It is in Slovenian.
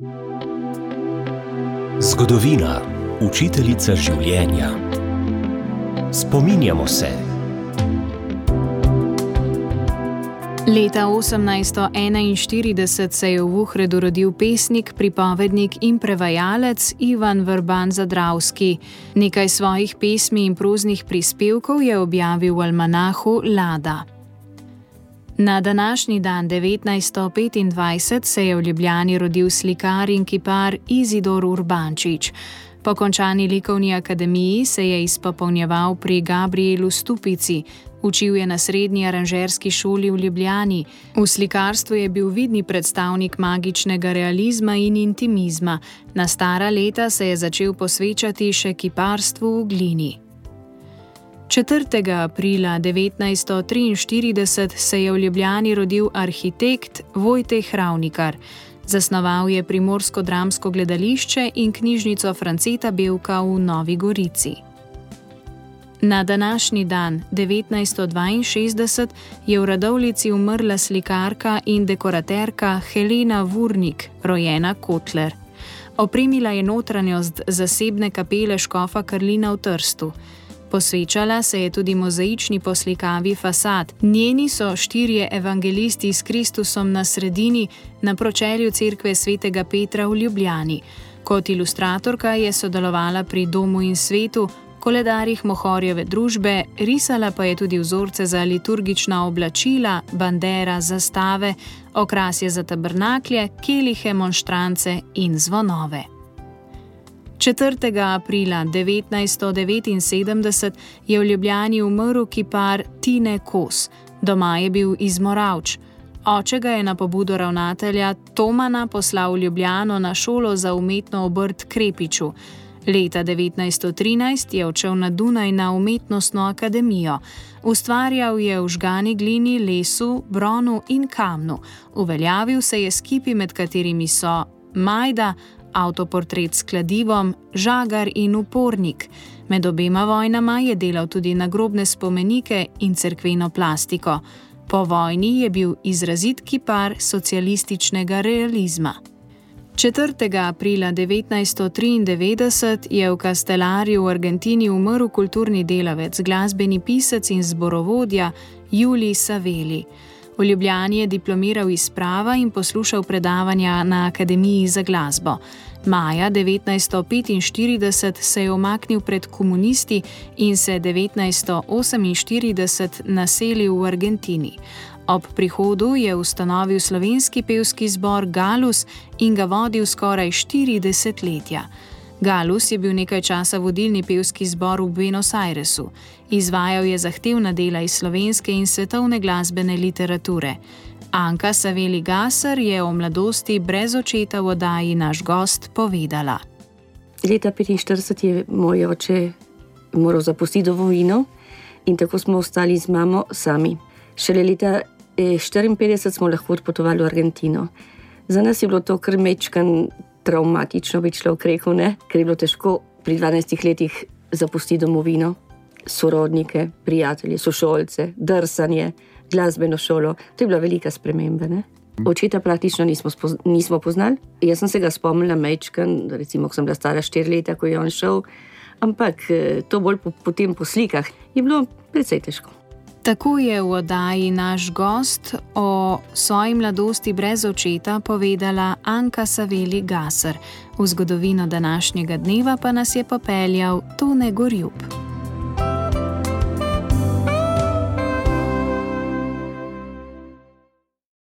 Zgodovina, učiteljica življenja. Spominjamo se. Leta 1841 se je v Vuhredu rodil pesnik, pripovednik in prevajalec Ivan Vrban Zadravski. Nekaj svojih pesmi in proznih prispevkov je objavil v almanahu Lada. Na današnji dan 1925 se je v Ljubljani rodil slikar in kipar Izidor Urbančič. Po končani likovni akademiji se je izpopolnjeval pri Gabrielu Stupici. Učil je na srednji aranžerski šoli v Ljubljani. V slikarstvu je bil vidni predstavnik magičnega realizma in intimizma. Na stara leta se je začel posvečati še kiparstvu v glini. 4. aprila 1943 se je v Ljubljani rodil arhitekt Vojteh Ravnikar. Zasnoval je Primorsko-dramsko gledališče in knjižnico Franceta Bevka v Novi Gorici. Na današnji dan, 1962, je v Radovljici umrla slikarka in dekoraterka Helena Vurnik, rojena Kotler. Opremila je notranjost zasebne kapele škofa Karlina v Trstu. Posvečala se je tudi mozaični poslikavi fasad. Njeni so 4 evangelisti s Kristusom na sredini na pročelju cerkve svetega Petra v Ljubljani. Kot ilustratorka je sodelovala pri Domu in svetu, koledarjih Mohorjeve družbe, risala pa je tudi vzorce za liturgična oblačila, bandera, zastave, okrasje za tabernaklje, kelihe, monštrance in zvonove. 4. aprila 1979 je v Ljubljani umrl kipar Tine Kos. Doma je bil iz Moravč. Oče ga je na pobudo ravnatelja Tomana poslal v Ljubljano na šolo za umetno obrt Krepiču. Leta 1913 je odšel na Dunaj na umetnostno akademijo. Ustvarjal je v žgani glini, lesu, bronu in kamnu. Uveljavil se je s kipi, med katerimi so Majda, avtoportret s kladivom, Žagar in Upornik. Med obema vojnama je delal tudi nagrobne spomenike in cerkveno plastiko. Po vojni je bil izrazit kipar socialističnega realizma. 4. aprila 1993 je v Castellarju v Argentini umrl kulturni delavec, glasbeni pisec in zborovodja Julij Saveli. V Ljubljani je diplomiral iz prava in poslušal predavanja na Akademiji za glasbo. Maja 1945 se je umaknil pred komunisti in se 1948 naselil v Argentini. Ob prihodu je ustanovil slovenski pevski zbor Galus in ga vodil skoraj 4 desetletja. Galus je bil nekaj časa vodilni pevski zbor v Buenos Airesu. Izvajal je zahtevna dela iz slovenske in svetovne glasbene literature. Anka Saveli Gasar je o mladosti brez očeta v oddaji Naš gost povedala. Leta 1945 je moj oče moral zapustiti domovino in tako smo ostali z mamo sami. Šele leta 1954 smo lahko odpotovali v Argentino. Za nas je bilo to kar mečkan traumatično, bi človek rekel, ne? Ker je bilo težko pri 12 letih zapustiti domovino, sorodnike, prijatelje, sošolce, drsanje, glasbeno šolo. To je bila velika sprememba, ne? Očeta praktično nismo poznali. Jaz sem se ga spomnila mečkan, recimo, ko sem bila stara 4 leta, ko je on šel, ampak to bolj potem po slikah je bilo precej težko. Tako je v oddaji Naš gost o svoji mladosti brez očeta povedala Anka Saveli Gasar. V zgodovino današnjega dneva pa nas je popeljal Tone Gorjup.